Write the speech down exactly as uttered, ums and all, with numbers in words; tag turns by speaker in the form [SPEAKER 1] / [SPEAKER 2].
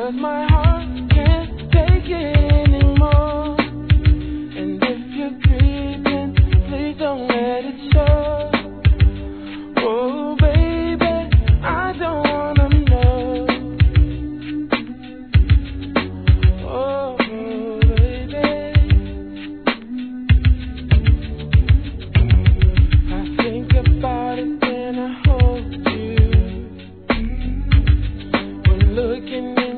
[SPEAKER 1] 'cause my heart can't take it anymore. And if you're creeping, please don't let it show. Oh baby, I don't wanna know. Oh baby, I think about it when I hold you. When looking